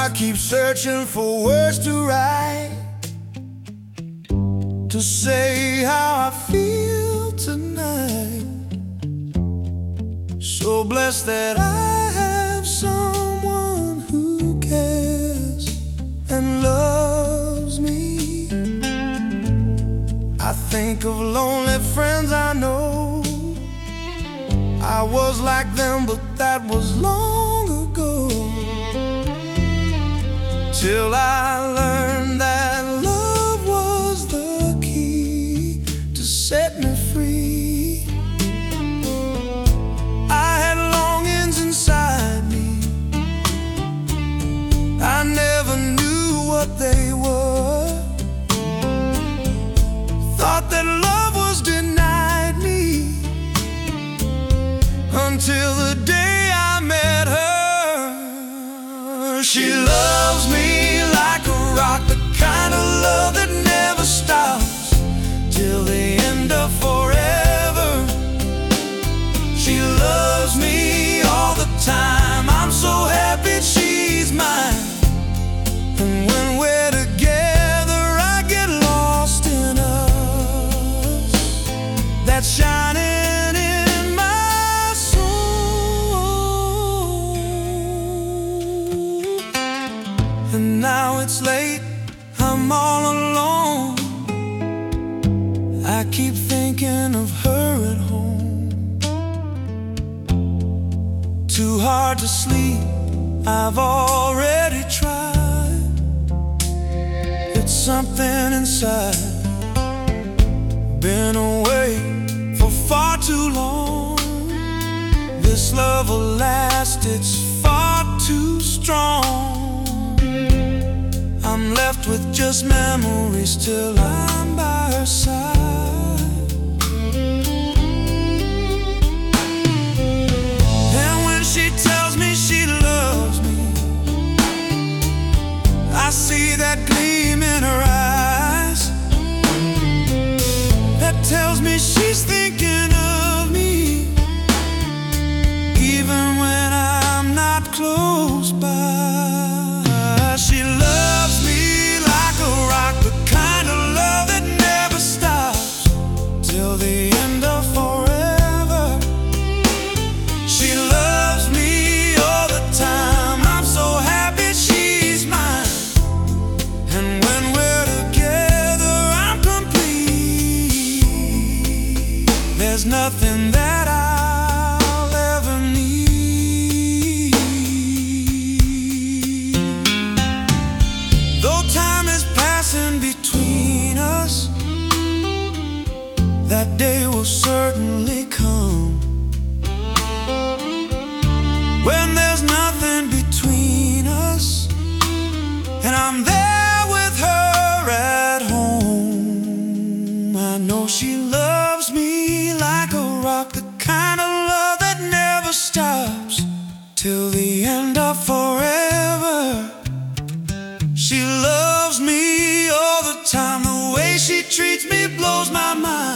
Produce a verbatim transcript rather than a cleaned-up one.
I keep searching for words to write, to say how I feel tonight. So blessed that I have someone who cares and loves me. I think of lonely friends I know. I was like them, but that was long ago. Till I learned that love was the key to set me free. I had longings inside me, I never knew what they were. Thought that love was denied me, until the day I met her. She loves me like a rock, the kind of love that never stops till the end of forever. She loves me all the time, I'm so happy she's mine. And when we're together I get lost in us, that shining in my soul. And now it's late, I'm all alone. I keep thinking of her at home. Too hard to sleep, I've already tried. It's something inside, been away for far too long. This love will last, it's far too strong. I'm left with just memories till I'm by her side. And when she tells me she loves me, I see that gleam in her eyes that tells me she's thinking of me, even when I'm not close by. She loves me like a rock, the kind of love that never stops till the end of forever. She loves me all the time, I'm so happy she's mine. And when we're together I'm complete. There's nothing that I'll ever need. Though time is passing between us, that day will certainly come when there's nothing between us, and I'm there with her at home. I know she loves me like a rock, the kind of love that never stops till the end of forever. She loves me all the time, the way she treats me blows my mind.